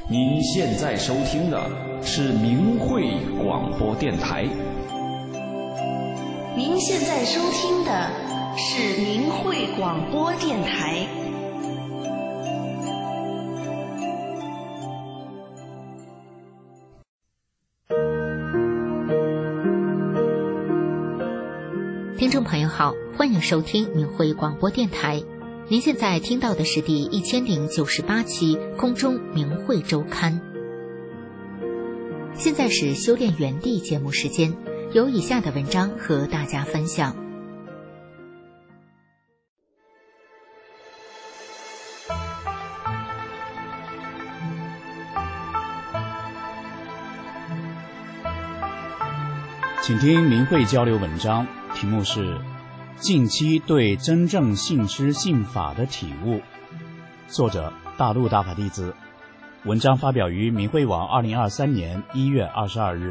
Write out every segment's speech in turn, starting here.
您现在收听的是明慧广播电台。 您现在收听的是明慧广播电台。 听众朋友好，欢迎收听明慧广播电台。您现在听到的是第1098期空中明慧周刊。现在是修炼园地节目时间，有以下的文章和大家分享。 请听明慧交流文章，题目是近期对真正信师信法的体悟，作者大陆大法弟子，文章发表于明慧网2023年1月22日。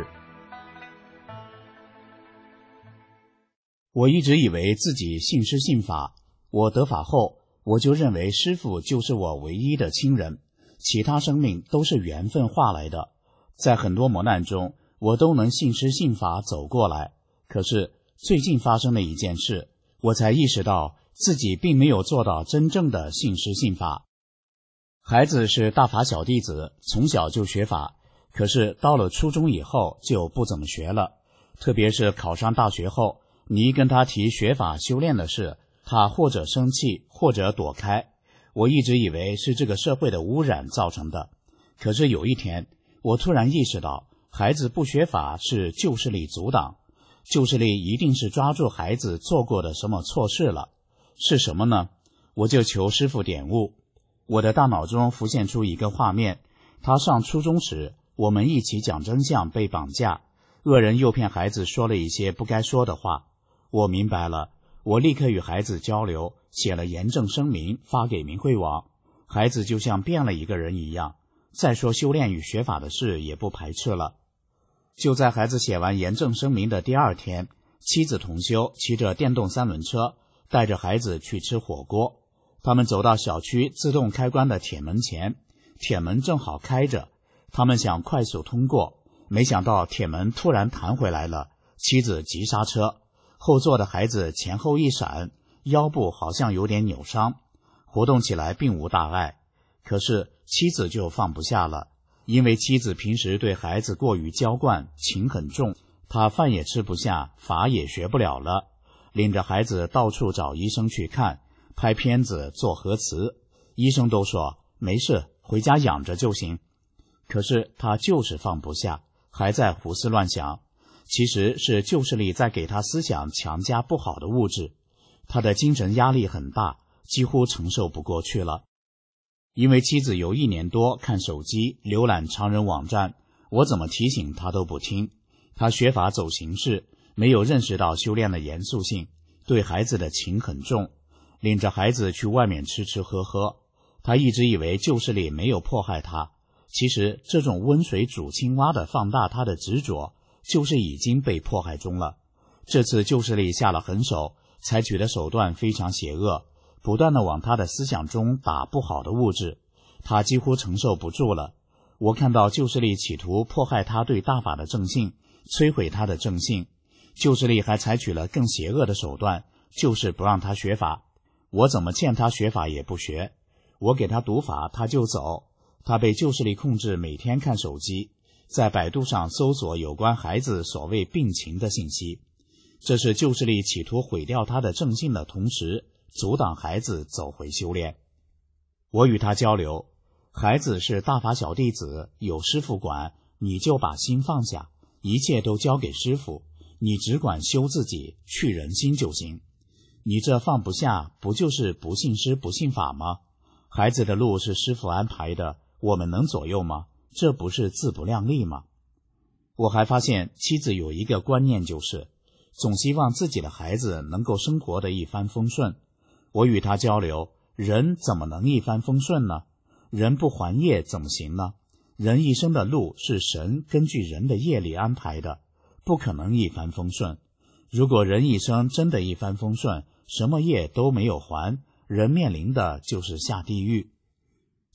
我一直以为自己信师信法，我得法后，我就认为师父就是我唯一的亲人，其他生命都是缘分化来的，在很多磨难中，我都能信师信法走过来。可是最近发生了一件事，我才意识到自己并没有做到真正的信师信法。孩子是大法小弟子，从小就学法，可是到了初中以后就不怎么学了，特别是考上大学后，你一跟他提学法修炼的事，他或者生气或者躲开。我一直以为是这个社会的污染造成的，可是有一天我突然意识到，孩子不学法是旧势力阻挡，旧势力一定是抓住孩子做过的什么错事了，是什么呢？我就求师父点悟。我的大脑中浮现出一个画面，他上初中时，我们一起讲真相被绑架，恶人诱骗孩子说了一些不该说的话。我明白了，我立刻与孩子交流，写了严正声明发给明慧网，孩子就像变了一个人一样，再说修炼与学法的事也不排斥了。就在孩子写完严正声明的第二天，妻子同修骑着电动3轮车带着孩子去吃火锅。他们走到小区自动开关的铁门前，铁门正好开着，他们想快速通过，没想到铁门突然弹回来了，妻子急刹车，后座的孩子前后一闪，腰部好像有点扭伤，活动起来并无大碍。可是妻子就放不下了，因为妻子平时对孩子过于娇惯，情很重，她饭也吃不下，法也学不了了，领着孩子到处找医生去看，拍片子做核磁，医生都说没事，回家养着就行。可是他就是放不下，还在胡思乱想，其实是旧势力在给他思想强加不好的物质，他的精神压力很大，几乎承受不过去了。因为妻子有1年多看手机浏览常人网站，我怎么提醒他都不听，他学法走形式，没有认识到修炼的严肃性，对孩子的情很重，领着孩子去外面吃吃喝喝。他一直以为旧势力没有迫害他，其实这种温水煮青蛙的放大他的执着，就是已经被迫害中了。这次旧势力下了狠手，采取的手段非常邪恶，不断地往他的思想中打不好的物质，他几乎承受不住了。我看到旧势力企图迫害他对大法的正信，摧毁他的正信。旧势力还采取了更邪恶的手段，就是不让他学法。我怎么劝他学法也不学，我给他读法他就走。他被旧势力控制，每天看手机，在百度上搜索有关孩子所谓病情的信息。这是旧势力企图毁掉他的正信的同时，阻挡孩子走回修炼。我与他交流，孩子是大法小弟子，有师父管，你就把心放下，一切都交给师父，你只管修自己，去人心就行。你这放不下，不就是不信师不信法吗？孩子的路是师父安排的，我们能左右吗？这不是自不量力吗？我还发现妻子有一个观念，就是总希望自己的孩子能够生活得一帆风顺。我与他交流，人怎么能一帆风顺呢？人不还业怎么行呢？人一生的路是神根据人的业力安排的，不可能一帆风顺。如果人一生真的一帆风顺，什么业都没有还，人面临的就是下地狱。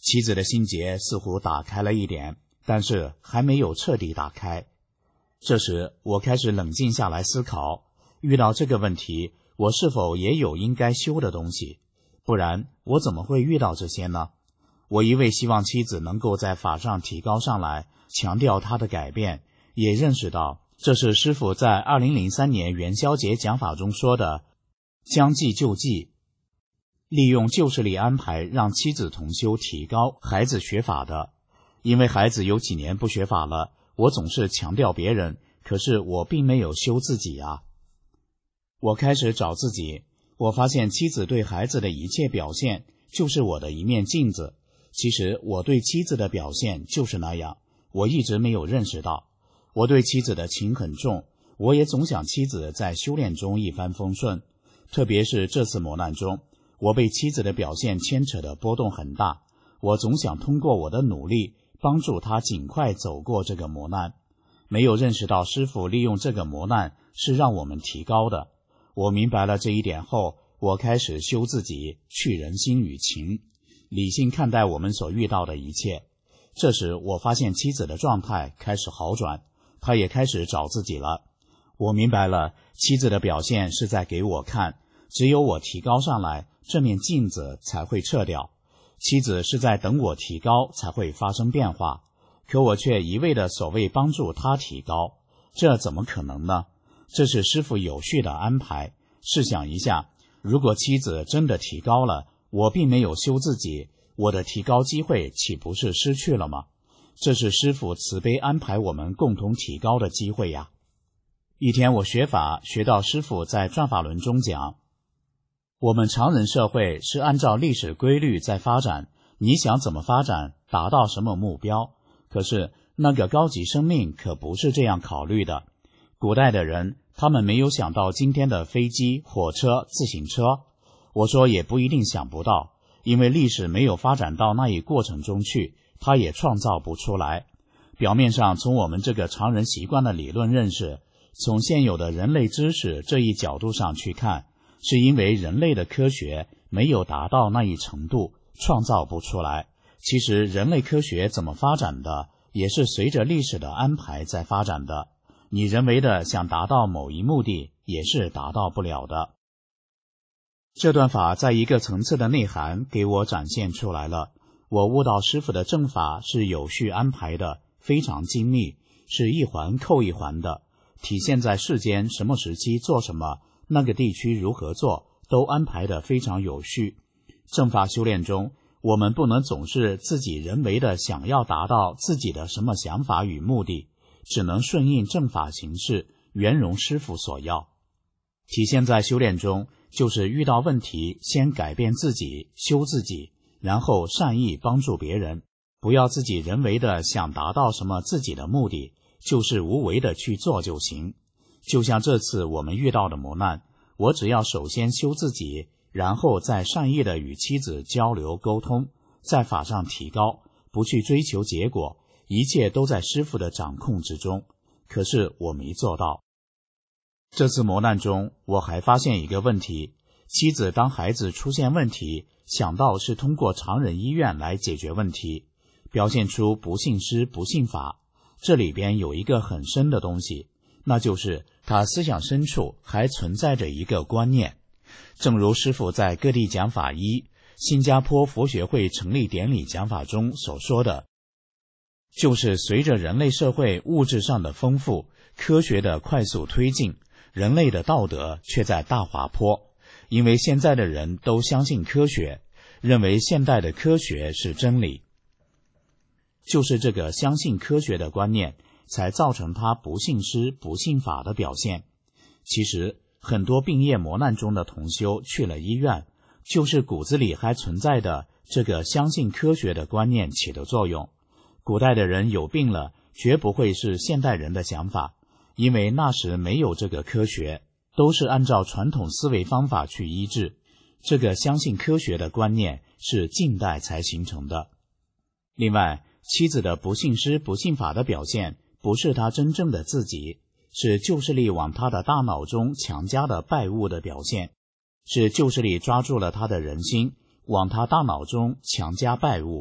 妻子的心结似乎打开了一点，但是还没有彻底打开。这时我开始冷静下来思考，遇到这个问题，我是否也有应该修的东西？不然我怎么会遇到这些呢？我一味希望妻子能够在法上提高上来，强调她的改变，也认识到这是师父在2003年元宵节讲法中说的将计就计，利用旧势力安排让妻子同修提高孩子学法的。因为孩子有几年不学法了，我总是强调别人，可是我并没有修自己啊。我开始找自己，我发现妻子对孩子的一切表现就是我的一面镜子。其实我对妻子的表现就是那样，我一直没有认识到。我对妻子的情很重，我也总想妻子在修炼中一帆风顺。特别是这次磨难中，我被妻子的表现牵扯的波动很大，我总想通过我的努力帮助她尽快走过这个磨难。没有认识到师父利用这个磨难是让我们提高的。我明白了这一点后，我开始修自己，去人心与情，理性看待我们所遇到的一切。这时我发现妻子的状态开始好转，她也开始找自己了。我明白了，妻子的表现是在给我看，只有我提高上来，这面镜子才会撤掉。妻子是在等我提高才会发生变化，可我却一味的所谓帮助她提高，这怎么可能呢？这是师父有序的安排。试想一下，如果妻子真的提高了，我并没有修自己，我的提高机会岂不是失去了吗？这是师父慈悲安排我们共同提高的机会呀。一天我学法，学到师父在转法轮中讲，我们常人社会是按照历史规律在发展，你想怎么发展，达到什么目标。可是那个高级生命可不是这样考虑的。古代的人，他们没有想到今天的飞机、火车、自行车。我说也不一定想不到，因为历史没有发展到那一过程中去，它也创造不出来。表面上从我们这个常人习惯的理论认识，从现有的人类知识这一角度上去看，是因为人类的科学没有达到那一程度，创造不出来。其实人类科学怎么发展的，也是随着历史的安排在发展的。你人为的想达到某一目的，也是达到不了的。这段法在一个层次的内涵给我展现出来了。我悟到师父的正法是有序安排的，非常精密，是一环扣一环的，体现在世间什么时期做什么，那个地区如何做，都安排得非常有序。正法修炼中，我们不能总是自己人为的想要达到自己的什么想法与目的，只能顺应正法行事，圆融师父所要。体现在修炼中，就是遇到问题，先改变自己，修自己，然后善意帮助别人，不要自己人为的想达到什么自己的目的，就是无为的去做就行。就像这次我们遇到的磨难，我只要首先修自己，然后再善意的与妻子交流沟通，在法上提高，不去追求结果，一切都在师父的掌控之中。可是我没做到。这次磨难中，我还发现一个问题，妻子当孩子出现问题，想到是通过常人医院来解决问题，表现出不信师不信法。这里边有一个很深的东西，那就是他思想深处还存在着一个观念。正如师父在各地讲法一新加坡佛学会成立典礼讲法中所说的，就是随着人类社会物质上的丰富，科学的快速推进，人类的道德却在大滑坡。因为现在的人都相信科学，认为现代的科学是真理。就是这个相信科学的观念，才造成他不信师不信法的表现。其实很多病业磨难中的同修去了医院，就是骨子里还存在的这个相信科学的观念起的作用。古代的人有病了，绝不会是现代人的想法，因为那时没有这个科学，都是按照传统思维方法去医治。这个相信科学的观念是近代才形成的。另外，妻子的不信师不信法的表现，不是他真正的自己，是旧势力往他的大脑中强加的拜物的表现，是旧势力抓住了他的人心，往他大脑中强加拜物。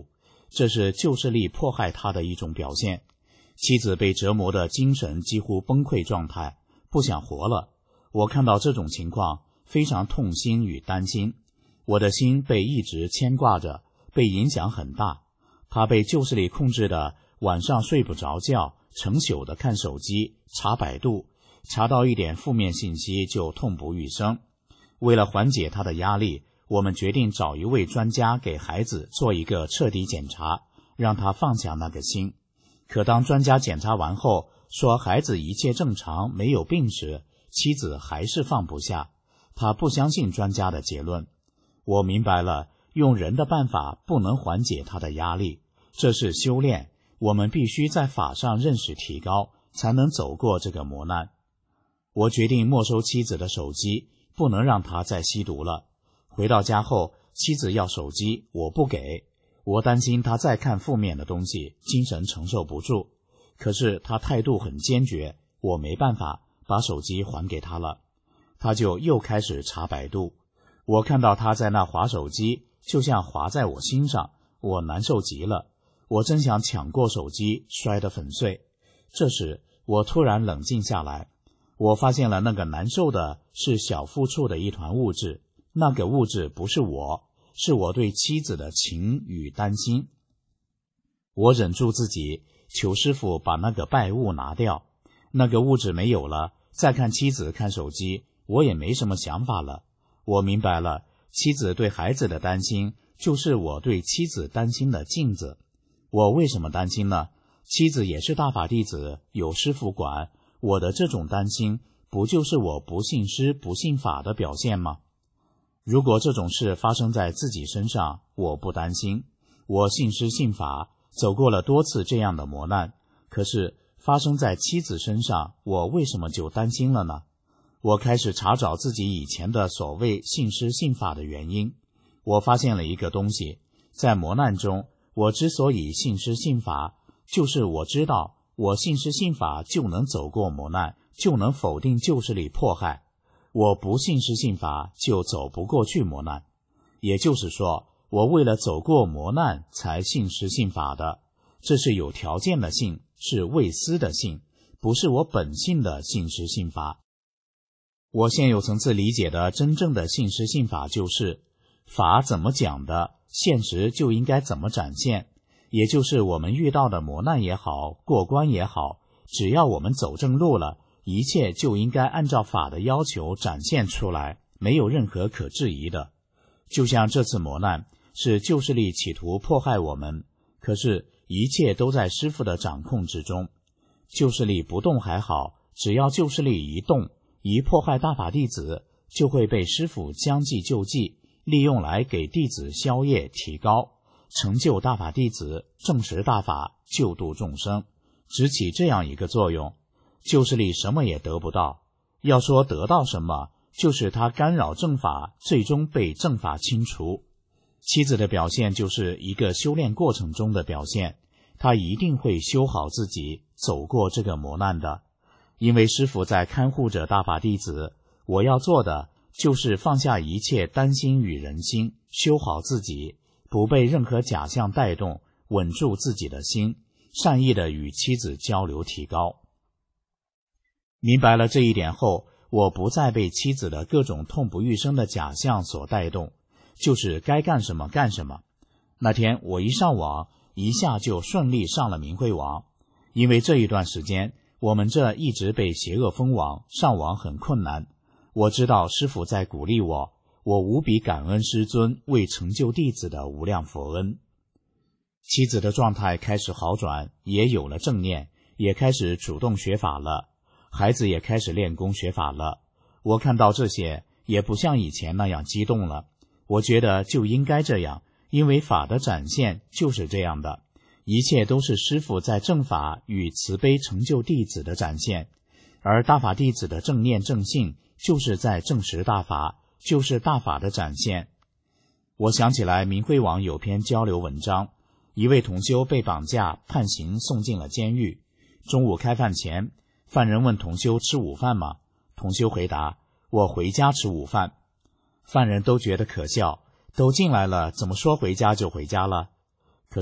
这是旧势力迫害他的一种表现。妻子被折磨的精神几乎崩溃状态，不想活了。我看到这种情况，非常痛心与担心。我的心被一直牵挂着，被影响很大。他被旧势力控制的晚上睡不着觉，成宿的看手机，查百度，查到一点负面信息就痛不欲生。为了缓解他的压力，我们决定找一位专家给孩子做一个彻底检查，让他放下那个心。可当专家检查完后说孩子一切正常，没有病时，妻子还是放不下。她不相信专家的结论。我明白了，用人的办法不能缓解他的压力，这是修炼，我们必须在法上认识提高，才能走过这个磨难。我决定没收妻子的手机，不能让她再吸毒了。回到家后，妻子要手机，我不给。我担心她再看负面的东西，精神承受不住。可是她态度很坚决，我没办法，把手机还给她了。她就又开始查百度。我看到她在那滑手机，就像滑在我心上，我难受极了。我真想抢过手机，摔得粉碎。这时我突然冷静下来，我发现了那个难受的是小腹处的一团物质，那个物质不是我，是我对妻子的情与担心。我忍住自己，求师父把那个败物拿掉。那个物质没有了，再看妻子看手机，我也没什么想法了。我明白了，妻子对孩子的担心，就是我对妻子担心的镜子。我为什么担心呢？妻子也是大法弟子，有师父管，我的这种担心，不就是我不信师不信法的表现吗？如果这种事发生在自己身上，我不担心。我信师信法，走过了多次这样的磨难，可是发生在妻子身上，我为什么就担心了呢？我开始查找自己以前的所谓信师信法的原因。我发现了一个东西，在磨难中，我之所以信师信法，就是我知道我信师信法就能走过磨难，就能否定旧势力迫害。我不信师信法，就走不过去磨难。也就是说，我为了走过磨难才信师信法的，这是有条件的信，是为私的信，不是我本性的信师信法。我现有层次理解的真正的信师信法，就是法怎么讲的，现实就应该怎么展现。也就是我们遇到的磨难也好，过关也好，只要我们走正路了，一切就应该按照法的要求展现出来，没有任何可质疑的。就像这次磨难是旧势力企图迫害我们，可是一切都在师父的掌控之中。旧势力不动还好，只要旧势力一动，一迫害大法弟子，就会被师父将计就计，利用来给弟子消业提高，成就大法弟子，证实大法，救度众生，只起这样一个作用。旧势力什么也得不到，要说得到什么，就是他干扰正法，最终被正法清除。妻子的表现就是一个修炼过程中的表现，他一定会修好自己，走过这个磨难的。因为师父在看护着大法弟子，我要做的就是放下一切担心与人心，修好自己，不被任何假象带动，稳住自己的心，善意的与妻子交流提高。明白了这一点后，我不再被妻子的各种痛不欲生的假象所带动，就是该干什么干什么。那天我一上网，一下就顺利上了明慧网。因为这一段时间我们这一直被邪恶封网，上网很困难。我知道师父在鼓励我，我无比感恩师尊为成就弟子的无量佛恩。妻子的状态开始好转，也有了正念，也开始主动学法了，孩子也开始练功学法了。我看到这些，也不像以前那样激动了。我觉得就应该这样，因为法的展现就是这样的，一切都是师父在正法与慈悲成就弟子的展现，而大法弟子的正念正信就是在证实大法，就是大法的展现。我想起来明慧网有篇交流文章，一位同修被绑架判刑送进了监狱。中午开饭前，犯人问同修吃午饭吗？同修回答，我回家吃午饭。犯人都觉得可笑，都进来了，怎么说回家就回家了？可是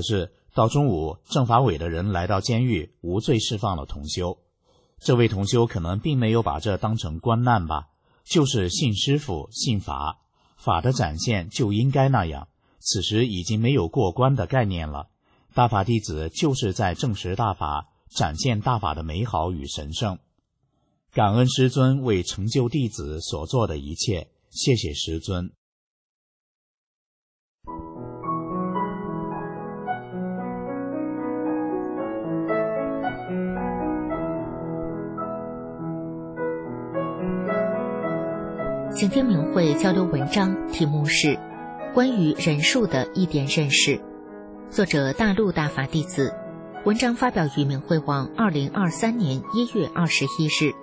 到中午，政法委的人来到监狱，无罪释放了同修。这位同修可能并没有把这当成官难吧，就是信师父，信法，法的展现就应该那样，此时已经没有过关的概念了。大法弟子就是在证实大法，展现大法的美好与神圣。感恩师尊为成就弟子所做的一切，谢谢师尊。 请听明慧交流文章，题目是《关于人数的一点认识》，作者大陆大法弟子，文章发表于明慧网2023年1月21日。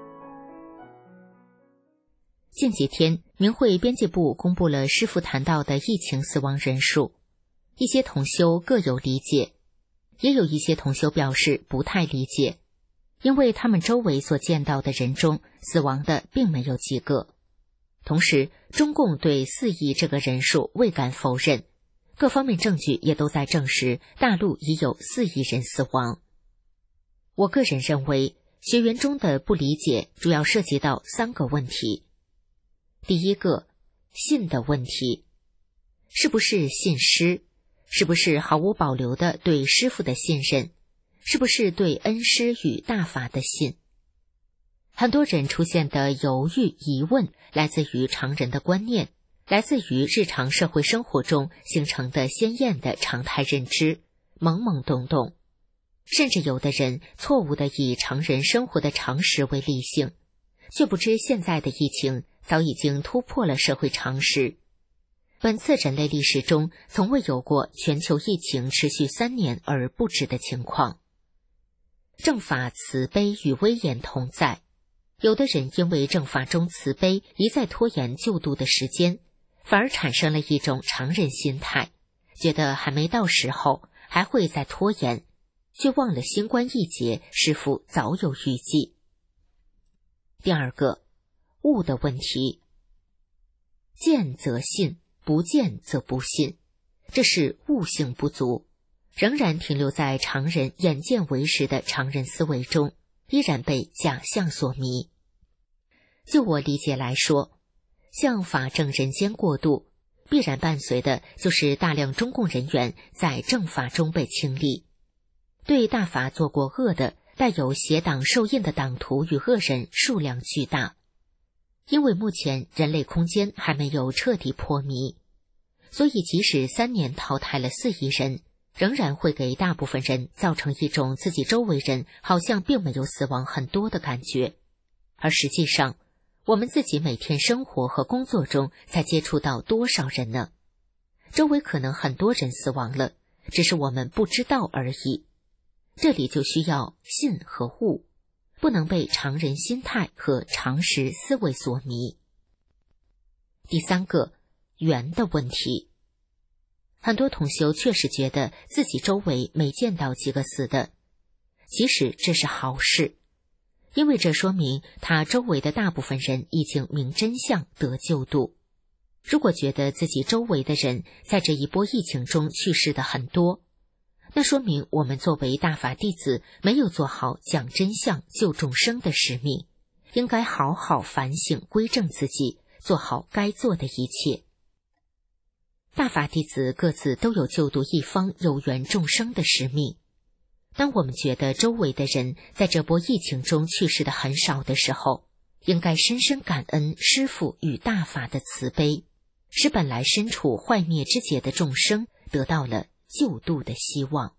近几天，明慧编辑部公布了师父谈到的疫情死亡人数，一些同修各有理解，也有一些同修表示不太理解，因为他们周围所见到的人中，死亡的并没有几个。同时，中共对4亿这个人数未敢否认，各方面证据也都在证实大陆已有4亿人死亡。我个人认为，学员中的不理解主要涉及到3个问题。第一个，信的问题，是不是信师？是不是毫无保留的对师父的信任？是不是对恩师与大法的信？很多人出现的犹豫、疑问，来自于常人的观念，来自于日常社会生活中形成的鲜艳的常态认知，懵懵懂懂。甚至有的人错误地以常人生活的常识为理性，却不知现在的疫情早已经突破了社会常识。本次人类历史中从未有过全球疫情持续3年而不止的情况。正法慈悲与威严同在，有的人因为正法中慈悲一再拖延救度的时间，反而产生了一种常人心态，觉得还没到时候，还会再拖延，却忘了新冠一劫师父早有预计。第二个，悟的问题，见则信，不见则不信，这是悟性不足，仍然停留在常人眼见为实的常人思维中，依然被假象所迷。就我理解来说，像法正人间过渡，必然伴随的就是大量中共人员在正法中被清理。对大法做过恶的、带有邪党受印的党徒与恶人数量巨大。因为目前人类空间还没有彻底破迷，所以即使3年淘汰了4亿人，仍然会给大部分人造成一种自己周围人好像并没有死亡很多的感觉。而实际上，我们自己每天生活和工作中才接触到多少人呢？周围可能很多人死亡了，只是我们不知道而已。这里就需要信和悟，不能被常人心态和常识思维所迷。第3个，缘的问题。很多同修确实觉得自己周围没见到几个死的，其实这是好事，因为这说明他周围的大部分人已经明真相得救度。如果觉得自己周围的人在这一波疫情中去世的很多，那说明我们作为大法弟子没有做好讲真相救众生的使命，应该好好反省归正自己，做好该做的一切。大法弟子各自都有救度一方有缘众生的使命。当我们觉得周围的人在这波疫情中去世的很少的时候，应该深深感恩师父与大法的慈悲，使本来身处坏灭之劫的众生得到了救度的希望。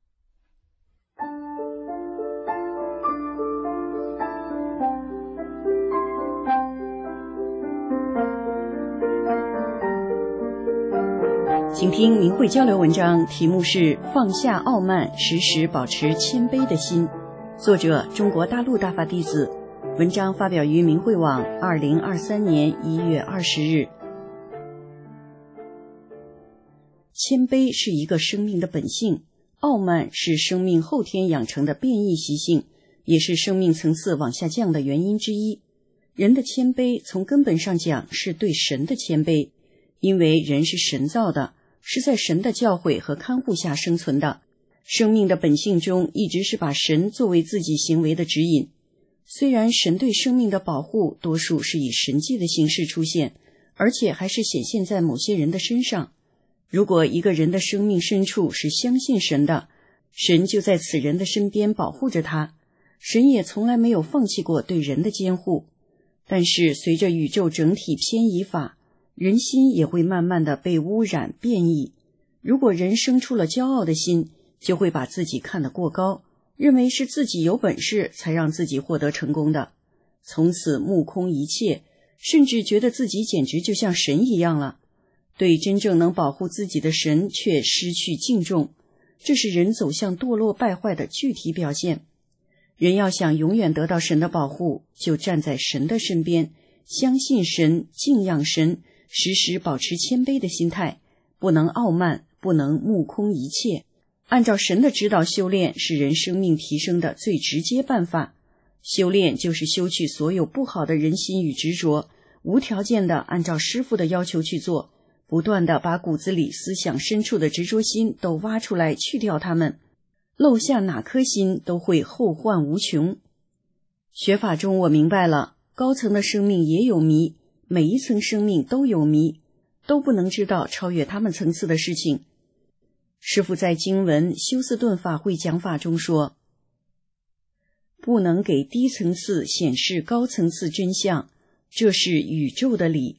请听明慧交流文章，题目是放下傲慢，时时保持谦卑的心，作者中国大陆大法弟子，文章发表于明慧网2023年1月20日。谦卑是一个生命的本性，傲慢是生命后天养成的变异习性，也是生命层次往下降的原因之一。人的谦卑从根本上讲是对神的谦卑，因为人是神造的，是在神的教诲和看护下生存的， 生命的本性中一直是把神作为自己行为的指引。虽然神对生命的保护多数是以神迹的形式出现，而且还是显现在某些人的身上。如果一个人的生命深处是相信神的，神就在此人的身边保护着他，神也从来没有放弃过对人的监护。但是随着宇宙整体偏移法，人心也会慢慢的被污染变异。如果人生出了骄傲的心，就会把自己看得过高，认为是自己有本事才让自己获得成功的，从此目空一切，甚至觉得自己简直就像神一样了，对真正能保护自己的神却失去敬重。这是人走向堕落败坏的具体表现。人要想永远得到神的保护，就站在神的身边，相信神，敬仰神，时时保持谦卑的心态，不能傲慢，不能目空一切。按照神的指导修炼是人生命提升的最直接办法。修炼就是修去所有不好的人心与执着，无条件的按照师父的要求去做，不断的把骨子里思想深处的执着心都挖出来，去掉它们，漏下哪颗心都会后患无穷。学法中我明白了，高层的生命也有迷，每一层生命都有迷，都不能知道超越他们层次的事情。师父在经文休斯顿法会讲法中说，不能给低层次显示高层次真相，这是宇宙的理。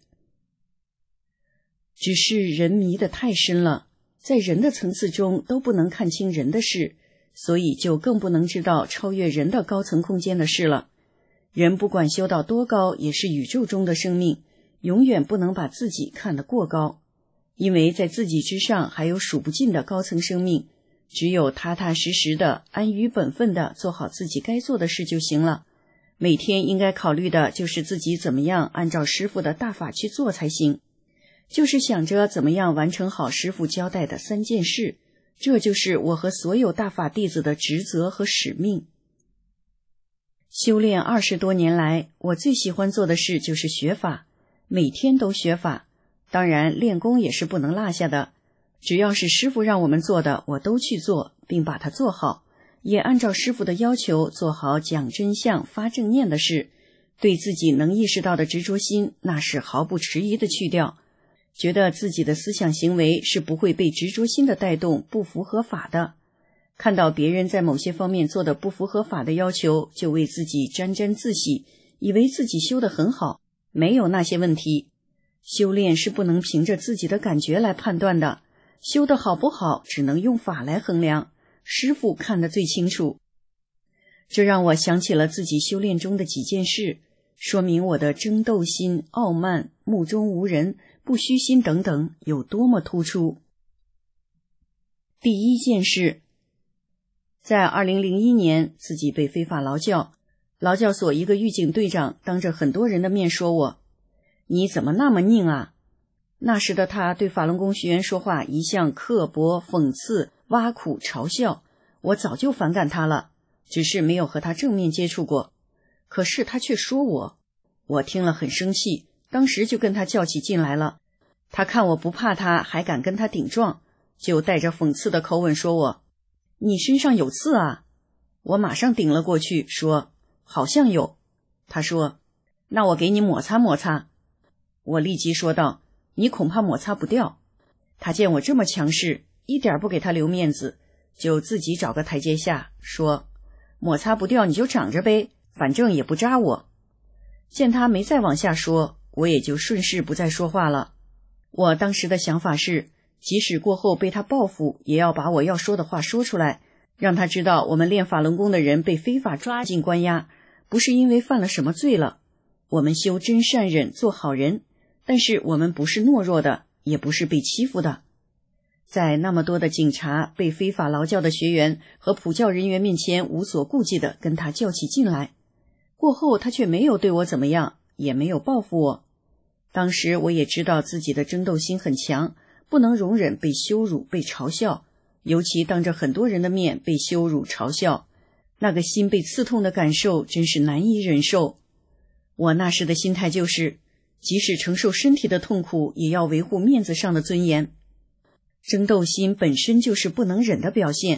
只是人迷得太深了，在人的层次中都不能看清人的事，所以就更不能知道超越人的高层空间的事了。人不管修到多高，也是宇宙中的生命，永远不能把自己看得过高，因为在自己之上还有数不尽的高层生命，只有踏踏实实的安于本分的做好自己该做的事就行了。每天应该考虑的就是自己怎么样按照师父的大法去做才行，就是想着怎么样完成好师父交代的3件事，这就是我和所有大法弟子的职责和使命。修炼20多年来，我最喜欢做的事就是学法，每天都学法，当然练功也是不能落下的，只要是师父让我们做的，我都去做，并把它做好，也按照师父的要求做好讲真相发正念的事。对自己能意识到的执着心，那是毫不迟疑的去掉，觉得自己的思想行为是不会被执着心的带动，不符合法的。看到别人在某些方面做的不符合法的要求，就为自己沾沾自喜，以为自己修得很好，没有那些问题。修炼是不能凭着自己的感觉来判断的，修得好不好只能用法来衡量，师父看得最清楚。这让我想起了自己修炼中的几件事，说明我的争斗心、傲慢、目中无人、不虚心等等有多么突出。第一件事，在2001年自己被非法劳教，劳教所一个狱警队长当着很多人的面说我，你怎么那么拧啊？那时的他对法轮功学员说话一向刻薄、讽刺、挖苦、嘲笑，我早就反感他了，只是没有和他正面接触过。可是他却说我听了很生气，当时就跟他较起劲来了。他看我不怕他，还敢跟他顶撞，就带着讽刺的口吻说我，你身上有刺啊？我马上顶了过去，说好像有。他说，那我给你摩擦摩擦。我立即说道，你恐怕摩擦不掉。他见我这么强势，一点不给他留面子，就自己找个台阶下，说摩擦不掉你就长着呗，反正也不扎我。见他没再往下说，我也就顺势不再说话了。我当时的想法是，即使过后被他报复，也要把我要说的话说出来，让他知道我们练法轮功的人被非法抓进关押，不是因为犯了什么罪了。我们修真善忍，做好人，但是我们不是懦弱的，也不是被欺负的。在那么多的警察、被非法劳教的学员和普教人员面前，无所顾忌的跟他较起劲来。过后他却没有对我怎么样，也没有报复我。当时我也知道自己的争斗心很强，不能容忍被羞辱、被嘲笑，尤其当着很多人的面被羞辱、嘲笑，那个心被刺痛的感受真是难以忍受。我那时的心态就是，即使承受身体的痛苦，也要维护面子上的尊严。争斗心本身就是不能忍的表现，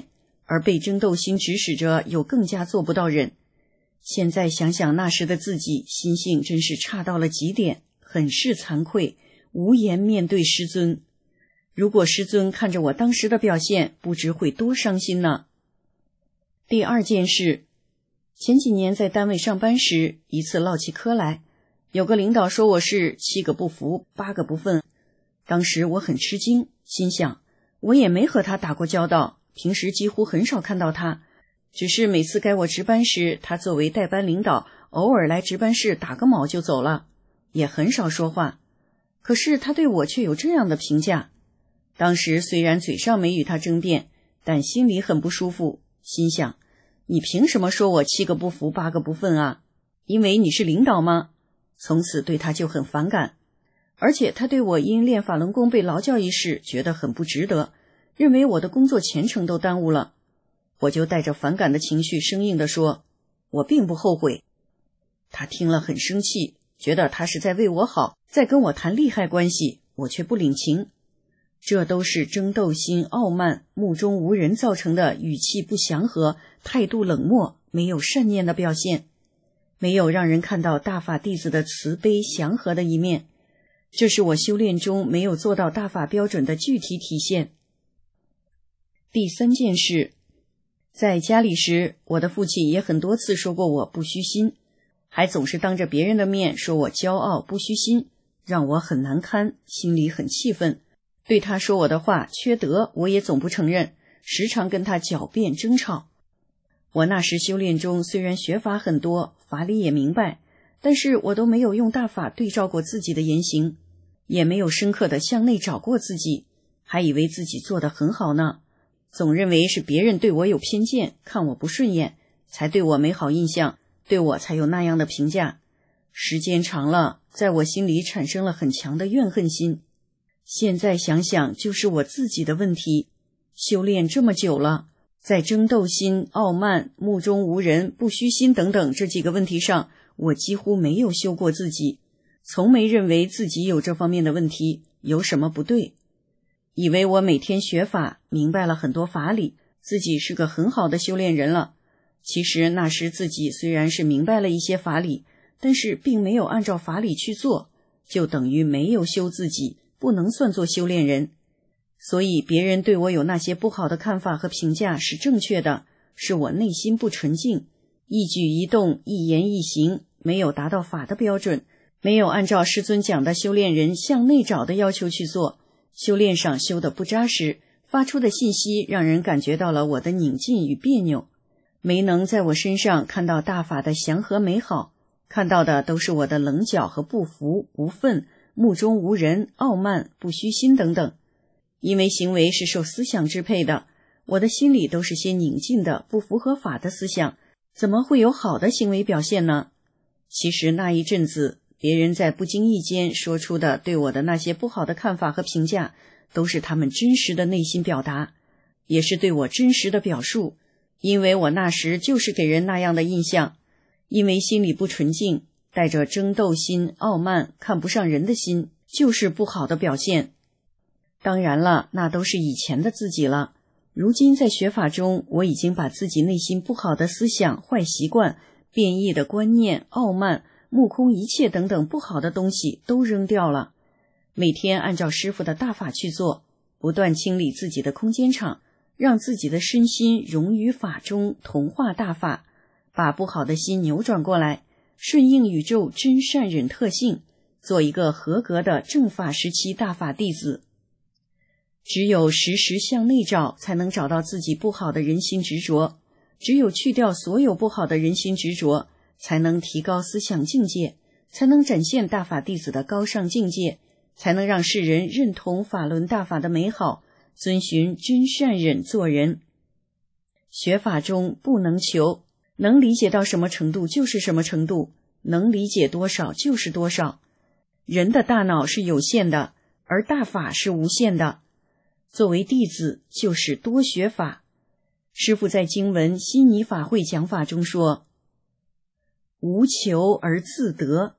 而被争斗心指使着又更加做不到忍。现在想想那时的自己，心性真是差到了极点，很是惭愧，无颜面对师尊。如果师尊看着我当时的表现，不知会多伤心呢。第二件事，前几年在单位上班时，一次唠起嗑来，有个领导说我是7个不服8个不忿。当时我很吃惊，心想我也没和他打过交道，平时几乎很少看到他，只是每次该我值班时，他作为代班领导偶尔来值班室打个卯就走了，也很少说话。可是他对我却有这样的评价。当时虽然嘴上没与他争辩，但心里很不舒服，心想你凭什么说我7个不服8个不忿啊？因为你是领导吗？从此对他就很反感。而且他对我因练法轮功被劳教一事觉得很不值得，认为我的工作前程都耽误了。我就带着反感的情绪生硬地说，我并不后悔。他听了很生气，觉得他是在为我好，在跟我谈利害关系，我却不领情。这都是争斗心、傲慢、目中无人造成的语气不祥和、态度冷漠、没有善念的表现，没有让人看到大法弟子的慈悲祥和的一面。这是我修炼中没有做到大法标准的具体体现。第三件事，在家里时，我的父亲也很多次说过我不虚心，还总是当着别人的面说我骄傲不虚心，让我很难堪，心里很气愤。对他说我的话缺德，我也总不承认，时常跟他狡辩争吵。我那时修炼中虽然学法很多，法理也明白，但是我都没有用大法对照过自己的言行，也没有深刻的向内找过自己，还以为自己做得很好呢，总认为是别人对我有偏见，看我不顺眼，才对我没好印象，对我才有那样的评价。时间长了，在我心里产生了很强的怨恨心。现在想想，就是我自己的问题。修炼这么久了，在争斗心、傲慢、目中无人、不虚心等等这几个问题上，我几乎没有修过自己，从没认为自己有这方面的问题，有什么不对。以为我每天学法，明白了很多法理，自己是个很好的修炼人了。其实那时自己虽然是明白了一些法理，但是并没有按照法理去做，就等于没有修自己，不能算作修炼人。所以别人对我有那些不好的看法和评价是正确的，是我内心不纯净，一举一动一言一行没有达到法的标准，没有按照师尊讲的修炼人向内找的要求去做，修炼上修得不扎实，发出的信息让人感觉到了我的拧劲与别扭，没能在我身上看到大法的祥和美好，看到的都是我的棱角和不服、无愤、目中无人、傲慢、不虚心等等。因为行为是受思想支配的，我的心里都是些拧劲的、不符合法的思想，怎么会有好的行为表现呢？其实那一阵子，别人在不经意间说出的对我的那些不好的看法和评价，都是他们真实的内心表达，也是对我真实的表述。因为我那时就是给人那样的印象，因为心里不纯净，带着争斗心、傲慢、看不上人的心，就是不好的表现。当然了，那都是以前的自己了。如今在学法中，我已经把自己内心不好的思想、坏习惯、变异的观念、傲慢、目空一切等等不好的东西都扔掉了。每天按照师父的大法去做，不断清理自己的空间场，让自己的身心融于法中，同化大法，把不好的心扭转过来，顺应宇宙真善忍特性，做一个合格的正法时期大法弟子。只有时时向内找，才能找到自己不好的人心执着，只有去掉所有不好的人心执着，才能提高思想境界，才能展现大法弟子的高尚境界，才能让世人认同法轮大法的美好，遵循真善忍做人。学法中不能求，能理解到什么程度就是什么程度，能理解多少就是多少。人的大脑是有限的，而大法是无限的。作为弟子，就是多学法。师父在经文悉尼法会讲法中说，无求而自得。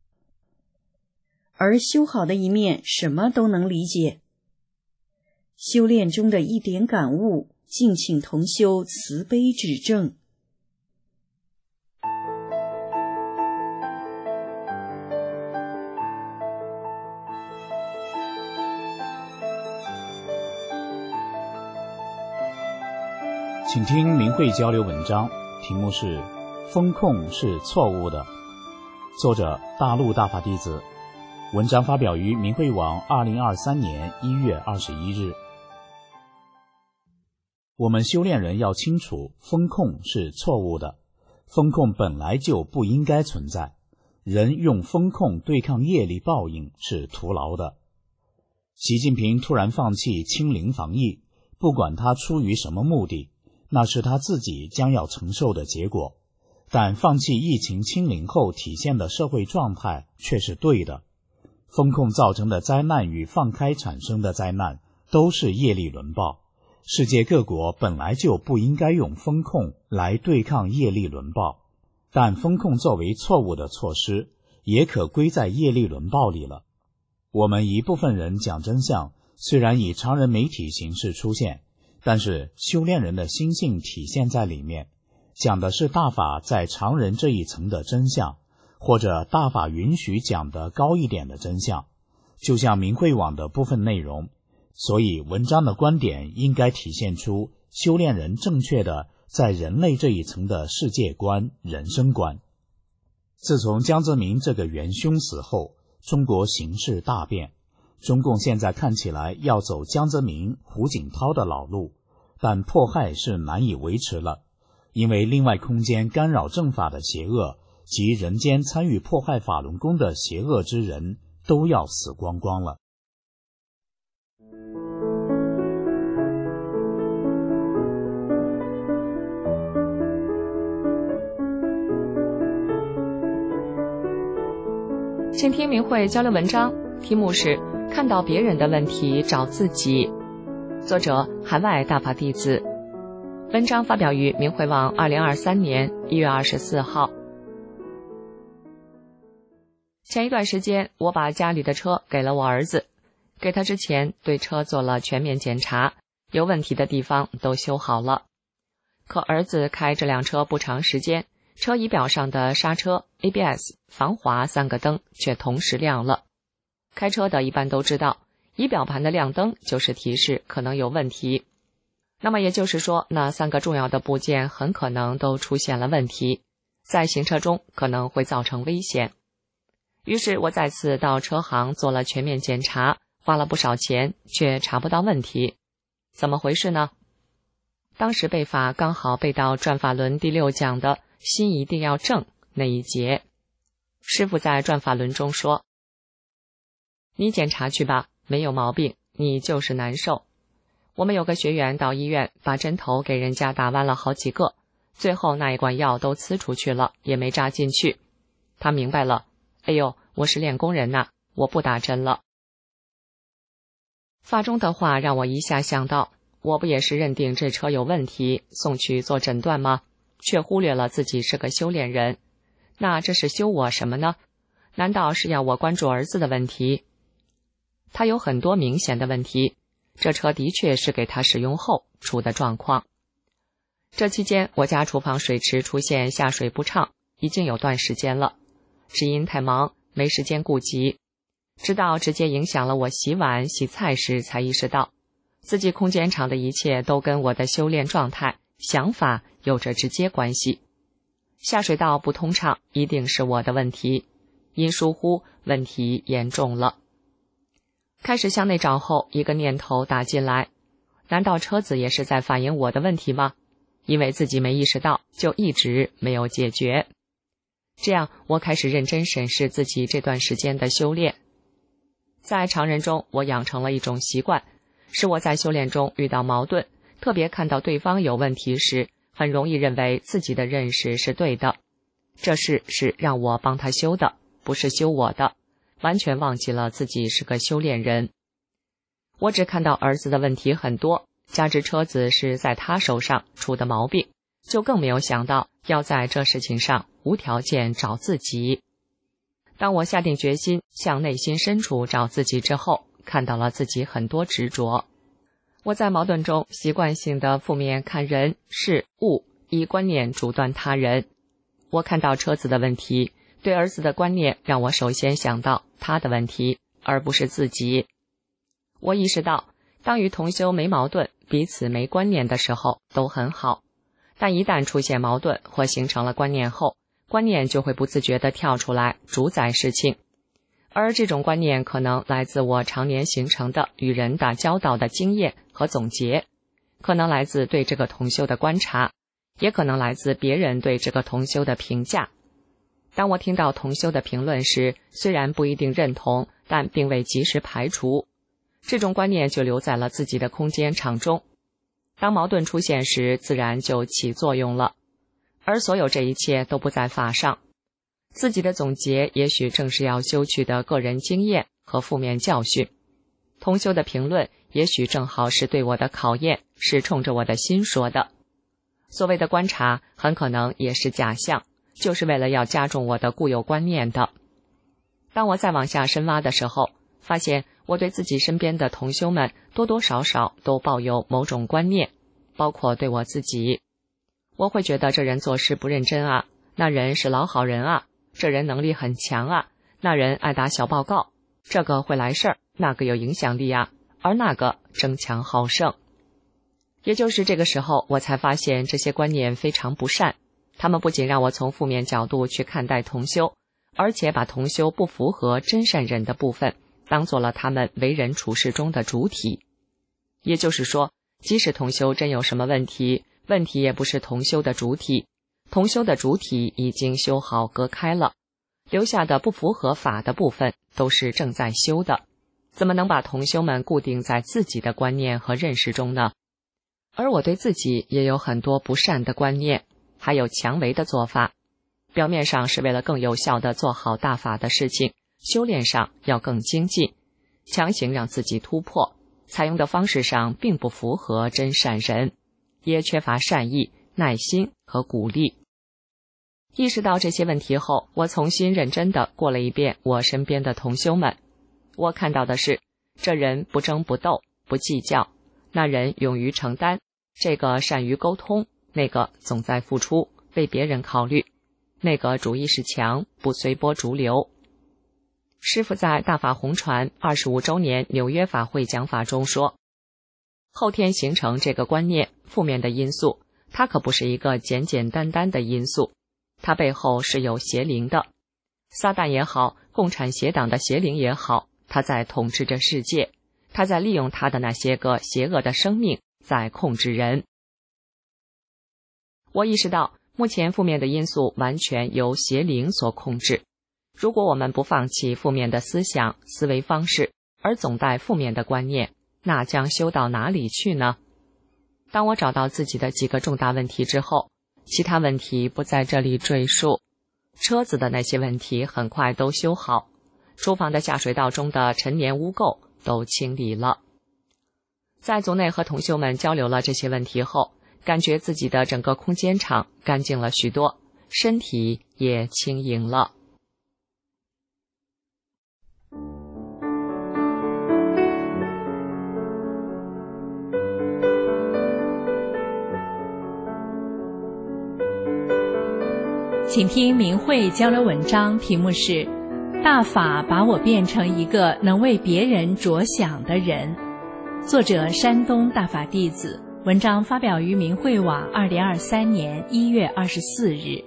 而修好的一面，什么都能理解。修炼中的一点感悟， 敬请同修慈悲指正。 请听明慧交流文章，题目是风控是错误的，作者大陆大法弟子，文章发表于明慧网2023年1月21日。我们修炼人要清楚，风控是错误的，风控本来就不应该存在，人用风控对抗业力报应是徒劳的。习近平突然放弃清零防疫，不管他出于什么目的，那是他自己将要承受的结果，但放弃疫情清零后体现的社会状态却是对的。风控造成的灾难与放开产生的灾难都是业力轮报，世界各国本来就不应该用风控来对抗业力轮报，但风控作为错误的措施，也可归在业力轮报里了。我们一部分人讲真相，虽然以常人媒体形式出现，但是修炼人的心性体现在里面，讲的是大法在常人这一层的真相，或者大法允许讲的高一点的真相，就像明慧网的部分内容。所以文章的观点应该体现出修炼人正确的在人类这一层的世界观、人生观。自从江泽民这个元凶死后，中国形势大变，中共现在看起来要走江泽民、胡锦涛的老路，但迫害是难以维持了，因为另外空间干扰正法的邪恶及人间参与迫害法轮功的邪恶之人都要死光光了。 请听明慧交流文章，题目是看到别人的问题找自己，作者海外大法弟子，文章发表于明慧网2023年1月24号。前一段时间，我把家里的车给了我儿子，给他之前对车做了全面检查，有问题的地方都修好了。可儿子开这辆车不长时间，车仪表上的刹车、ABS、防滑3个灯却同时亮了。开车的一般都知道，仪表盘的亮灯就是提示可能有问题。那么也就是说，那3个重要的部件很可能都出现了问题，在行车中可能会造成危险。于是我再次到车行做了全面检查，花了不少钱，却查不到问题。怎么回事呢？当时背法刚好背到转法轮第6讲的心一定要正那一节。师父在转法轮中说，你检查去吧，没有毛病，你就是难受。我们有个学员到医院把针头给人家打弯了好几个，最后那一管药都呲出去了，也没扎进去。他明白了，哎呦，我是练功人呐，我不打针了。法中的话让我一下想到，我不也是认定这车有问题，送去做诊断吗？却忽略了自己是个修炼人。那这是修我什么呢？难道是要我关注儿子的问题？他有很多明显的问题，这车的确是给他使用后出的状况。这期间我家厨房水池出现下水不畅，已经有段时间了，只因太忙没时间顾及，直到直接影响了我洗碗洗菜时才意识到，自己空间场的一切都跟我的修炼状态想法有着直接关系。下水道不通畅一定是我的问题，因疏忽问题严重了。开始向内找后，一个念头打进来，难道车子也是在反映我的问题吗？因为自己没意识到，就一直没有解决。这样我开始认真审视自己这段时间的修炼。在常人中，我养成了一种习惯，是我在修炼中遇到矛盾，特别看到对方有问题时，很容易认为自己的认识是对的，这事是让我帮他修的，不是修我的，完全忘记了自己是个修炼人。我只看到儿子的问题很多，加之车子是在他手上出的毛病，就更没有想到要在这事情上无条件找自己。当我下定决心向内心深处找自己之后，看到了自己很多执着。 我在矛盾中习惯性的负面看人事物，以观念主断他人。我看到车子的问题，对儿子的观念让我首先想到他的问题，而不是自己。我意识到，当与同修没矛盾，彼此没观念的时候都很好，但一旦出现矛盾或形成了观念后，观念就会不自觉地跳出来主宰事情，而这种观念可能来自我常年形成的与人打交道的经验和总结，可能来自对这个同修的观察，也可能来自别人对这个同修的评价。当我听到同修的评论时，虽然不一定认同，但并未及时排除，这种观念就留在了自己的空间场中。当矛盾出现时，自然就起作用了。而所有这一切都不在法上，自己的总结也许正是要修去的个人经验和负面教训。同修的评论也许正好是对我的考验，是冲着我的心说的。所谓的观察很可能也是假象，就是为了要加重我的固有观念的。当我再往下深挖的时候，发现我对自己身边的同修们多多少少都抱有某种观念，包括对我自己。我会觉得这人做事不认真啊，那人是老好人啊，这人能力很强啊，那人爱打小报告，这个会来事儿，那个有影响力啊，而那个争强好胜。也就是这个时候，我才发现这些观念非常不善，他们不仅让我从负面角度去看待同修，而且把同修不符合真善忍的部分当做了他们为人处事中的主体。也就是说，即使同修真有什么问题，问题也不是同修的主体，同修的主体已经修好隔开了，留下的不符合法的部分都是正在修的，怎么能把同修们固定在自己的观念和认识中呢？而我对自己也有很多不善的观念，还有强为的做法，表面上是为了更有效地做好大法的事情，修炼上要更精进，强行让自己突破，采用的方式上并不符合真善人，也缺乏善意、耐心和鼓励。意识到这些问题后，我重新认真地过了一遍我身边的同修们。我看到的是，这人不争不斗，不计较，那人勇于承担，这个善于沟通，那个总在付出，为别人考虑，那个主意识强，不随波逐流。师父在大法红传25周年纽约法会讲法中说，后天形成这个观念，负面的因素，它可不是一个简简单单的因素，它背后是有邪灵的，撒旦也好，共产邪党的邪灵也好，它在统治着世界，它在利用它的那些个邪恶的生命在控制人。我意识到，目前负面的因素完全由邪灵所控制。如果我们不放弃负面的思想、思维方式，而总带负面的观念，那将修到哪里去呢？当我找到自己的几个重大问题之后，其他问题不在这里赘述。车子的那些问题很快都修好，厨房的下水道中的陈年污垢都清理了。在组内和同修们交流了这些问题后，感觉自己的整个空间场干净了许多，身体也轻盈了。 请听明慧交流文章，题目是大法把我变成一个能为别人着想的人，作者山东大法弟子，文章发表于明慧网2023年1月24日。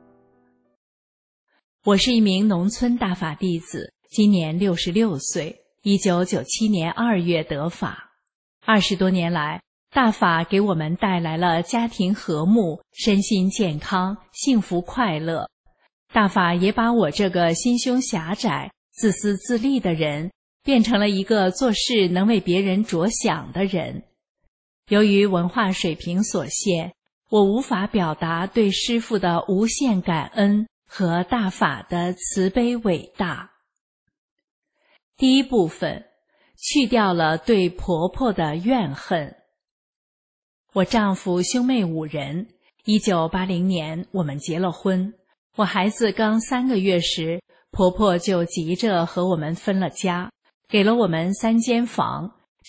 我是一名农村大法弟子，今年66岁，1997年2月得法。20多年来，大法给我们带来了家庭和睦、身心健康、幸福快乐。大法也把我这个心胸狭窄、自私自利的人，变成了一个做事能为别人着想的人。由于文化水平所限，我无法表达对师父的无限感恩和大法的慈悲伟大。第一部分，去掉了对婆婆的怨恨。我丈夫兄妹5人，1980年我们结了婚。我孩子刚3个月时，婆婆就急着和我们分了家，给了我们3间房，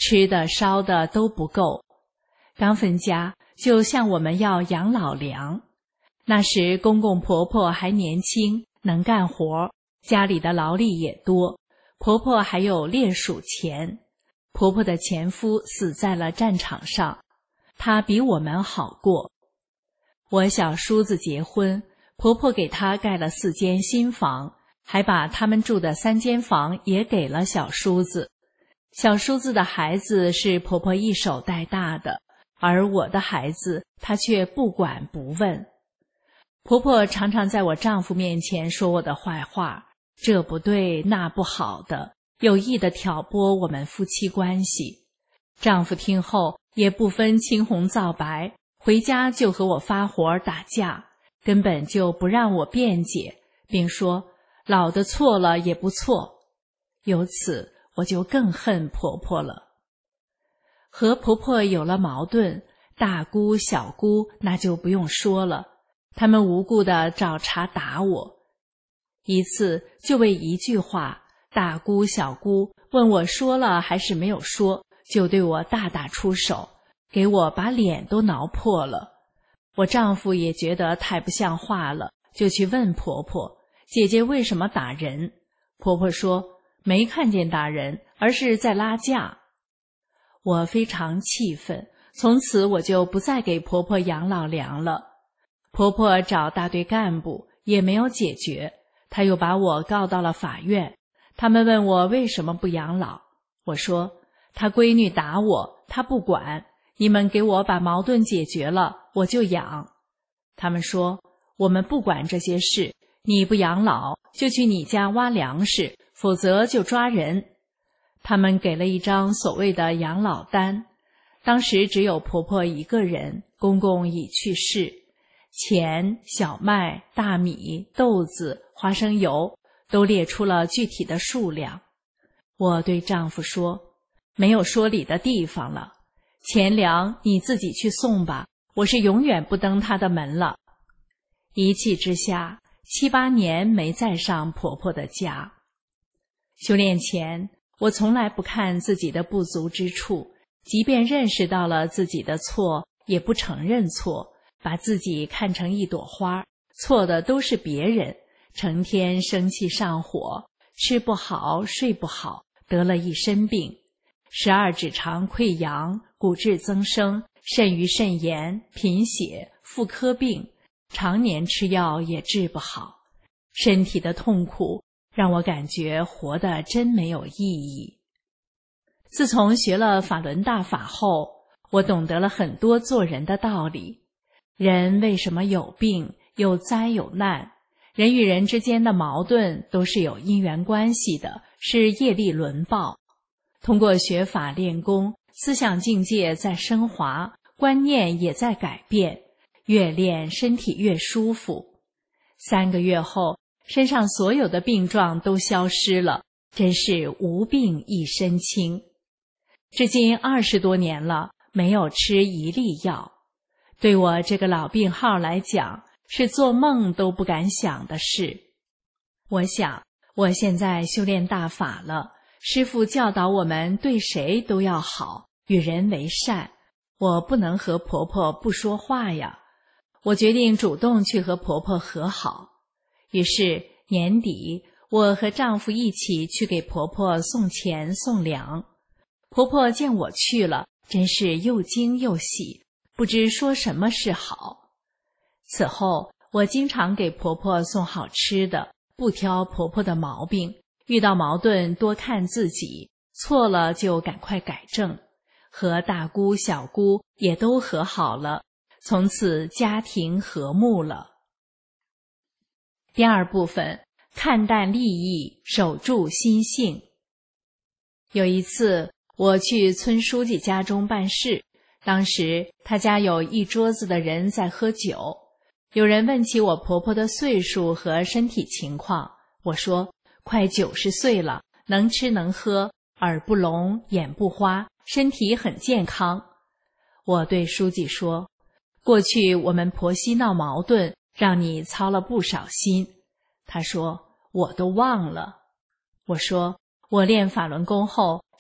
吃的烧的都不够。刚分家就向我们要养老粮。那时公公婆婆还年轻，能干活，家里的劳力也多，婆婆还有猎属钱。婆婆的前夫死在了战场上，她比我们好过。我小叔子结婚，婆婆给他盖了4间新房，还把他们住的3间房也给了小叔子。小叔子的孩子是婆婆一手带大的，而我的孩子她却不管不问。婆婆常常在我丈夫面前说我的坏话，这不对那不好的，有意地挑拨我们夫妻关系。丈夫听后也不分青红皂白，回家就和我发火打架，根本就不让我辩解，并说老的错了也不错。由此我就更恨婆婆了。和婆婆有了矛盾，大姑小姑那就不用说了，他们无故地找茬打我。一次就为一句话，大姑小姑问我说了还是没有说，就对我大打出手，给我把脸都挠破了。我丈夫也觉得太不像话了，就去问婆婆，姐姐为什么打人？婆婆说没看见打人，而是在拉架。我非常气愤，从此我就不再给婆婆养老粮了。婆婆找大队干部也没有解决，她又把我告到了法院。他们问我为什么不养老，我说她闺女打我，她不管，你们给我把矛盾解决了，我就养。他们说我们不管这些事，你不养老就去你家挖粮食，否则就抓人。他们给了一张所谓的养老单，当时只有婆婆一个人，公公已去世，钱、小麦、大米、豆子、花生油都列出了具体的数量。我对丈夫说，没有说理的地方了，钱粮你自己去送吧，我是永远不登他的门了。一气之下，7、8年没再上婆婆的家。修炼前，我从来不看自己的不足之处，即便认识到了自己的错，也不承认错，把自己看成一朵花，错的都是别人，成天生气上火，吃不好睡不好，得了一身病，12指肠溃疡、骨质增生、肾盂肾炎、贫血、妇科病，常年吃药也治不好，身体的痛苦让我感觉活得真没有意义。自从学了法轮大法后，我懂得了很多做人的道理。人为什么有病、有灾有难？人与人之间的矛盾都是有因缘关系的，是业力轮报。通过学法练功，思想境界在升华，观念也在改变，越练身体越舒服。3个月后，身上所有的病状都消失了，真是无病一身轻。至今20多年了，没有吃一粒药。对我这个老病号来讲，是做梦都不敢想的事。我想，我现在修炼大法了，师父教导我们对谁都要好，与人为善，我不能和婆婆不说话呀。我决定主动去和婆婆和好。于是年底，我和丈夫一起去给婆婆送钱送粮。婆婆见我去了，真是又惊又喜，不知说什么是好。此后，我经常给婆婆送好吃的，不挑婆婆的毛病，遇到矛盾多看自己，错了就赶快改正。和大姑小姑也都和好了，从此家庭和睦了。第2部分，看淡利益，守住心性。有一次，我去村书记家中办事，当时他家有一桌子的人在喝酒。有人问起我婆婆的岁数和身体情况，我说快90岁了，能吃能喝，耳不聋眼不花，身体很健康。我对书记说，过去我们婆媳闹矛盾，让你操了不少心。他说我都忘了。我说我练法轮功后，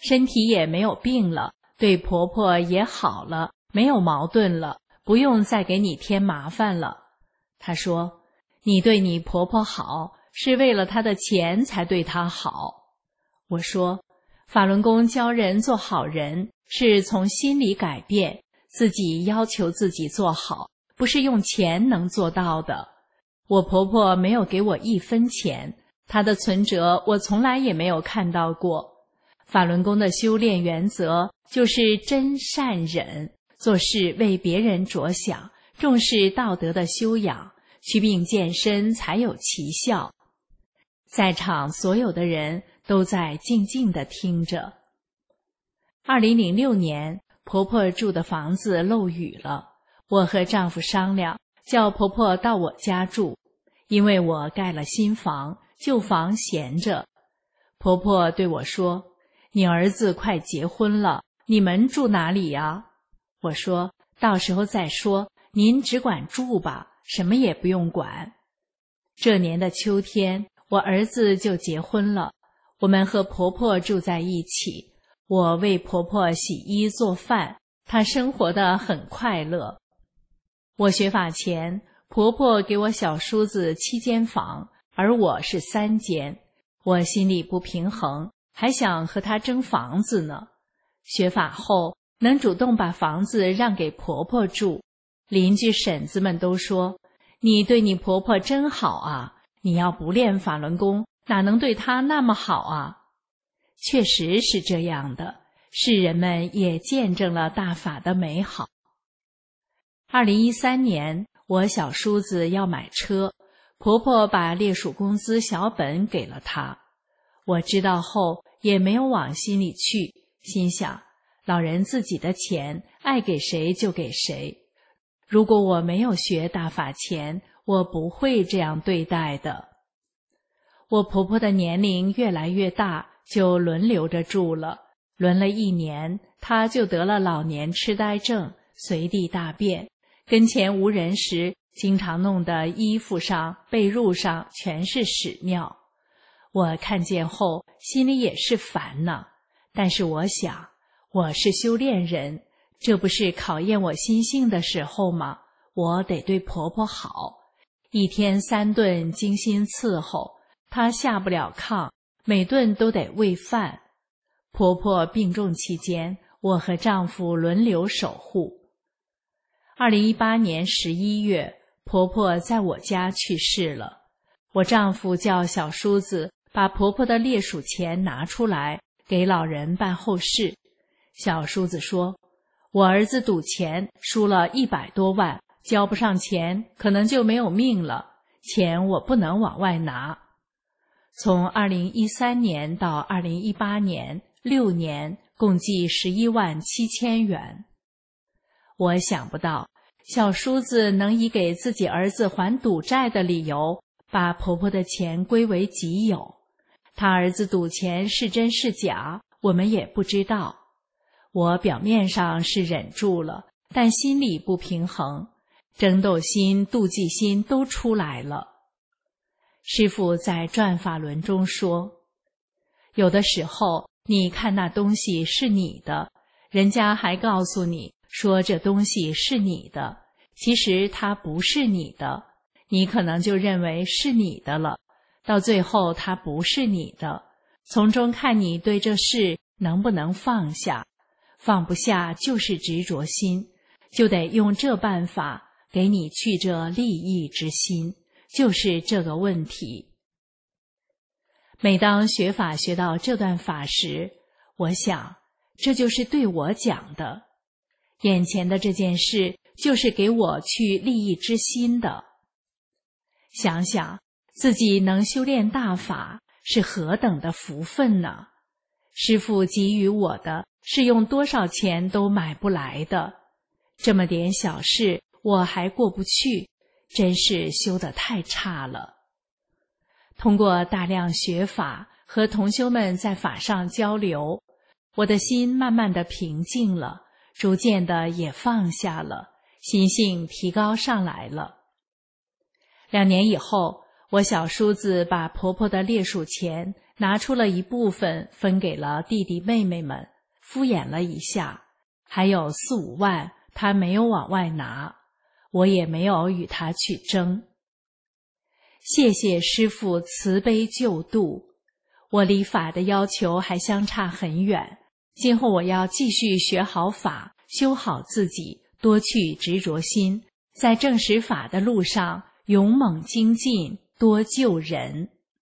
身体也没有病了，对婆婆也好了，没有矛盾了，不用再给你添麻烦了。她说，你对你婆婆好，是为了她的钱才对她好。我说，法轮功教人做好人，是从心里改变，自己要求自己做好，不是用钱能做到的。我婆婆没有给我1分钱，她的存折我从来也没有看到过。法轮功的修炼原则就是真善忍，做事为别人着想，重视道德的修养，祛病健身才有奇效。在场所有的人都在静静地听着。2006年，婆婆住的房子漏雨了，我和丈夫商量，叫婆婆到我家住，因为我盖了新房，旧房闲着。婆婆对我说，你儿子快结婚了，你们住哪里呀？我说，到时候再说，您只管住吧，什么也不用管。这年的秋天，我儿子就结婚了，我们和婆婆住在一起，我为婆婆洗衣做饭，她生活得很快乐。我学法前，婆婆给我小叔子7间房，而我是3间，我心里不平衡，还想和她争房子呢。学法后，能主动把房子让给婆婆住，邻居婶子们都说，你对你婆婆真好啊，你要不练法轮功，哪能对她那么好啊？确实是这样的，世人们也见证了大法的美好。2013年，我小叔子要买车，婆婆把列属工资小本给了他。我知道后也没有往心里去，心想，老人自己的钱，爱给谁就给谁。如果我没有学大法前，我不会这样对待的。我婆婆的年龄越来越大，就轮流着住了。轮了1年，她就得了老年痴呆症，随地大便，跟前无人时，经常弄得衣服上、被褥上全是屎尿。我看见后，心里也是烦呢。但是我想，我是修炼人，这不是考验我心性的时候吗？我得对婆婆好，1天3顿精心伺候，她下不了炕，每顿都得喂饭。婆婆病重期间，我和丈夫轮流守护。2018年11月，婆婆在我家去世了。我丈夫叫小叔子把婆婆的列属钱拿出来，给老人办后事。小叔子说，我儿子赌钱输了100多万，交不上钱，可能就没有命了，钱我不能往外拿。从2013年到2018年6年，共计11万7千元。我想不到小叔子能以给自己儿子还赌债的理由，把婆婆的钱归为己有。他儿子赌钱是真是假，我们也不知道。我表面上是忍住了，但心里不平衡，争斗心、妒忌心都出来了。师父在转法轮中说，有的时候你看那东西是你的，人家还告诉你说这东西是你的，其实它不是你的，你可能就认为是你的了，到最后它不是你的，从中看你对这事能不能放下，放不下就是执着心，就得用这办法给你去这利益之心，就是这个问题。每当学法学到这段法时，我想这就是对我讲的，眼前的这件事就是给我去利益之心的。想想自己能修炼大法是何等的福分呢？师父给予我的是用多少钱都买不来的，这么点小事我还过不去，真是修得太差了。通过大量学法和同修们在法上交流，我的心慢慢的平静了，逐渐的也放下了，心性提高上来了。2年以后，我小叔子把婆婆的列属钱拿出了一部分分给了弟弟妹妹们，敷衍了一下，还有4、5万他没有往外拿，我也没有与他去争。谢谢师父慈悲救度，我离法的要求还相差很远，今后我要继续学好法，修好自己，多去执着心，在证实法的路上勇猛精进，多救人。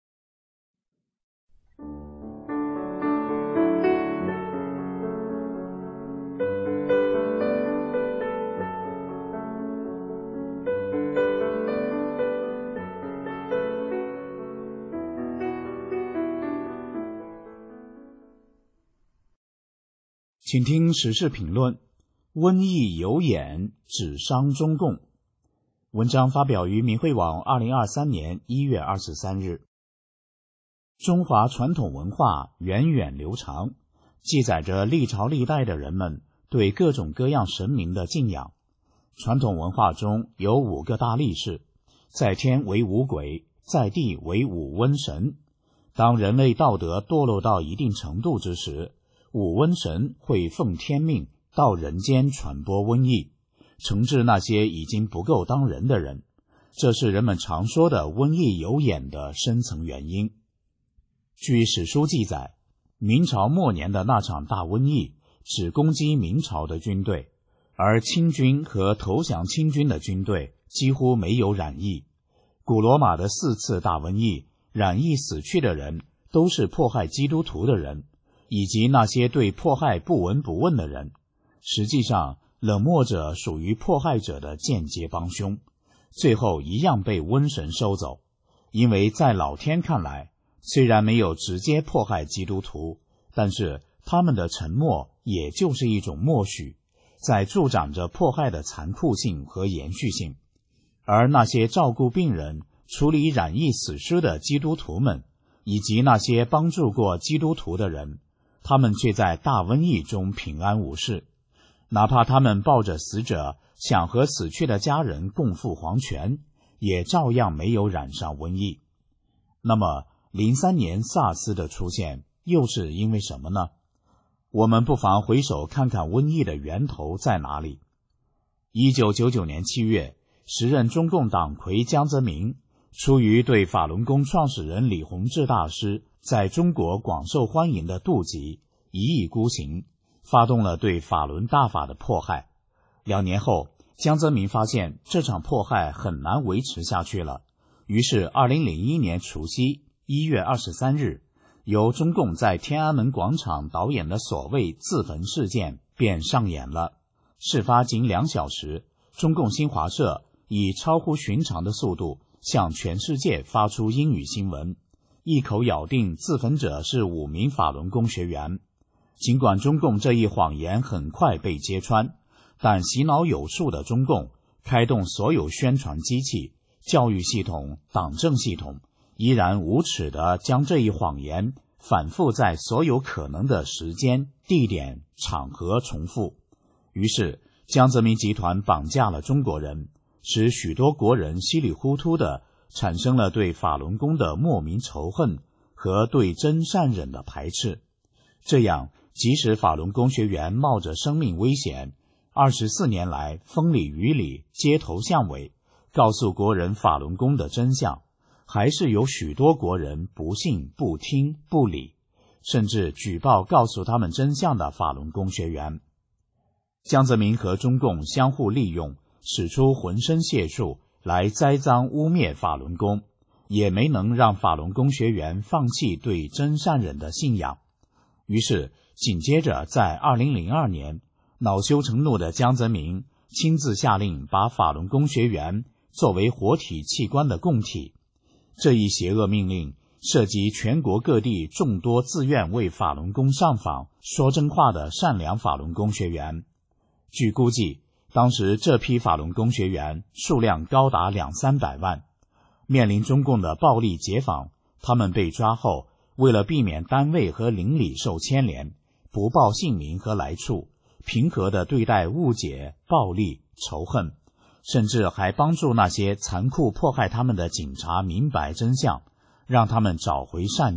请听时事评论：瘟疫有眼，只伤中共。文章发表于民汇网2023年1月23日。中华传统文化源远流长，记载着历朝历代的人们对各种各样神明的敬仰。传统文化中有5个大力士，在天为5鬼，在地为5瘟神。当人类道德堕落到一定程度之时，5瘟神会奉天命到人间传播瘟疫，惩治那些已经不够当人的人。这是人们常说的瘟疫有眼的深层原因。据史书记载，明朝末年的那场大瘟疫只攻击明朝的军队，而清军和投降清军的军队几乎没有染疫。古罗马的4次大瘟疫，染疫死去的人都是迫害基督徒的人，以及那些对迫害不闻不问的人。实际上，冷漠者属于迫害者的间接帮凶，最后一样被瘟神收走。因为在老天看来，虽然没有直接迫害基督徒，但是他们的沉默也就是一种默许，在助长着迫害的残酷性和延续性。而那些照顾病人、处理染疫死尸的基督徒们，以及那些帮助过基督徒的人，他们却在大瘟疫中平安无事。哪怕他们抱着死者想和死去的家人共赴黄泉，也照样没有染上瘟疫。那么03年SARS 的出现又是因为什么呢？我们不妨回首看看瘟疫的源头在哪里。1999年7月，时任中共党魁江泽民出于对法轮功创始人李洪志大师在中国广受欢迎的妒忌，一意孤行，发动了对法轮大法的迫害。2年后，江泽民发现这场迫害很难维持下去了，于是2001年除夕1月23日，由中共在天安门广场导演的所谓自焚事件便上演了。事发仅2小时，中共新华社以超乎寻常的速度向全世界发出英语新闻，一口咬定自焚者是5名法轮功学员。尽管中共这一谎言很快被揭穿，但洗脑有术的中共开动所有宣传机器、教育系统、党政系统，依然无耻地将这一谎言反复在所有可能的时间、地点、场合重复。于是江泽民集团绑架了中国人，使许多国人稀里糊涂地产生了对法轮功的莫名仇恨和对真善忍的排斥。这样，即使法轮功学员冒着生命危险，24年来风里雨里、街头巷尾，告诉国人法轮功的真相，还是有许多国人不信、不听、不理，甚至举报告诉他们真相的法轮功学员。江泽民和中共相互利用，使出浑身解数来栽赃污蔑法轮功，也没能让法轮功学员放弃对真善忍的信仰。于是紧接着在2002年，恼羞成怒的江泽民亲自下令把法轮功学员作为活体器官的供体。这一邪恶命令涉及全国各地众多自愿为法轮功上访说真话的善良法轮功学员。据估计，当时这批法轮功学员数量高达200-300万。面临中共的暴力解访，他们被抓后，为了避免单位和邻里受牵连，不报姓名和来处，平和地对待误解、暴力、仇恨，甚至还帮助那些残酷迫害他们的警察明白真相，让他们找回善念，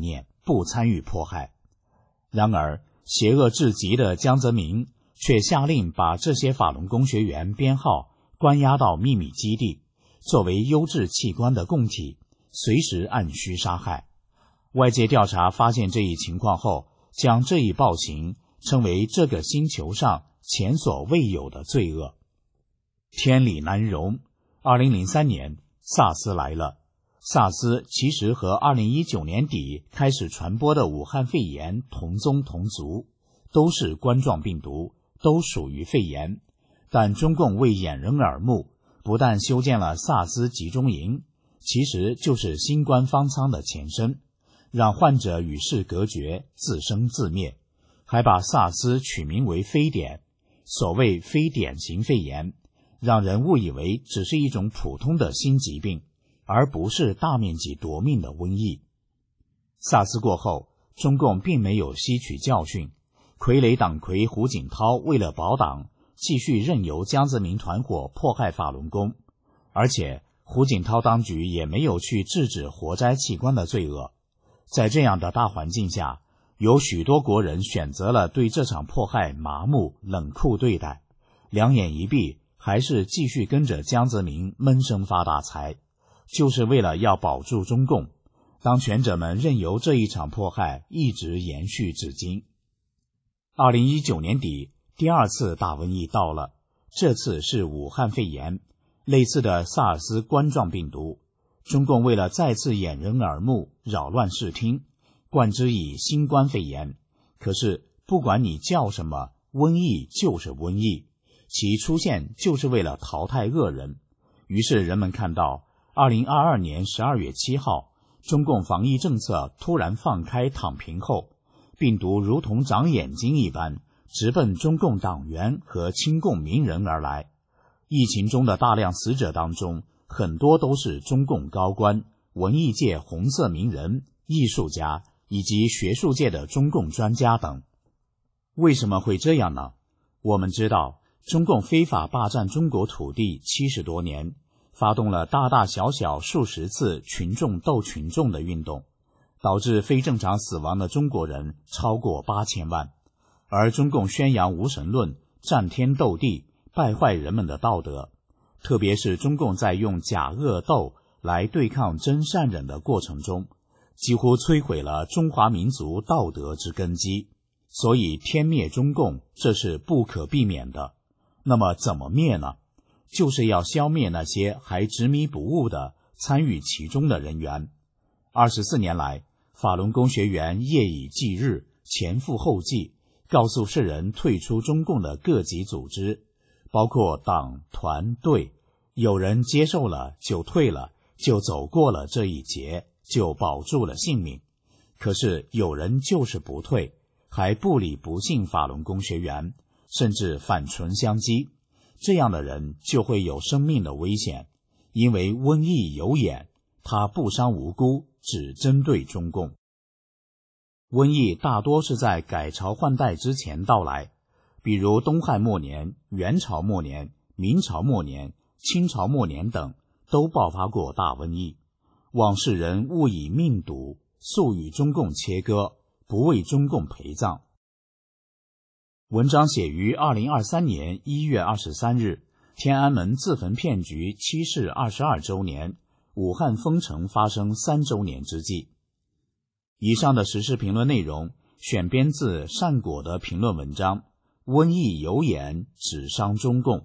不参与迫害。然而，邪恶至极的江泽民却下令把这些法轮功学员编号关押到秘密基地，作为优质器官的供体，随时按需杀害。外界调查发现这一情况后，将这一暴行称为这个星球上前所未有的罪恶。天理难容，2003年SARS 来了。SARS 其实和2019年底开始传播的武汉肺炎同宗同族，都是冠状病毒，都属于肺炎。但中共为掩人耳目，不但修建了SARS集中营，其实就是新冠方舱的前身，让患者与世隔绝，自生自灭，还把 SARS 取名为非典，所谓非典型肺炎，让人误以为只是一种普通的新疾病，而不是大面积夺命的瘟疫。SARS 过后，中共并没有吸取教训，傀儡党魁胡锦涛为了保党，继续任由江泽民团伙迫害法轮功，而且胡锦涛当局也没有去制止活摘器官的罪恶。在这样的大环境下，有许多国人选择了对这场迫害麻木冷酷对待，两眼一闭，还是继续跟着江泽民闷声发大财，就是为了要保住中共。当权者们任由这一场迫害一直延续至今。2019年底，第二次大瘟疫到了，这次是武汉肺炎，类似的萨尔斯冠状病毒。中共为了再次掩人耳目，扰乱视听，冠之以新冠肺炎。可是不管你叫什么，瘟疫就是瘟疫，其出现就是为了淘汰恶人。于是人们看到2022年12月7号，中共防疫政策突然放开躺平后，病毒如同长眼睛一般，直奔中共党员和亲共名人而来。疫情中的大量死者当中，很多都是中共高官、文艺界红色名人、艺术家以及学术界的中共专家等。为什么会这样呢？我们知道，中共非法霸占中国土地70多年，发动了大大小小数十次群众斗群众的运动，导致非正常死亡的中国人超过8000万。而中共宣扬无神论，战天斗地，败坏人们的道德，特别是中共在用假恶斗来对抗真善忍的过程中，几乎摧毁了中华民族道德之根基。所以天灭中共，这是不可避免的。那么怎么灭呢？就是要消灭那些还执迷不悟的参与其中的人员。24年来，法轮功学员夜以继日，前赴后继，告诉世人退出中共的各级组织，包括党、团、队，有人接受了就退了，就走过了这一劫，就保住了性命。可是有人就是不退，还不理不信法轮功学员，甚至反唇相讥，这样的人就会有生命的危险，因为瘟疫有眼，它不伤无辜，只针对中共。瘟疫大多是在改朝换代之前到来，比如东汉末年、元朝末年、明朝末年、清朝末年等都爆发过大瘟疫，望世人勿以命赌，速与中共切割，不为中共陪葬。文章写于2023年1月23日，天安门自焚骗局7事22周年，武汉封城发生3周年之际。以上的时事评论内容选编自善果的评论文章《瘟疫有眼，只伤中共》。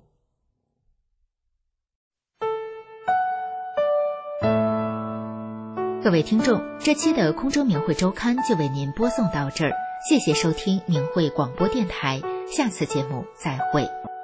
各位听众，这期的空中明慧周刊就为您播送到这儿，谢谢收听明慧广播电台，下次节目再会。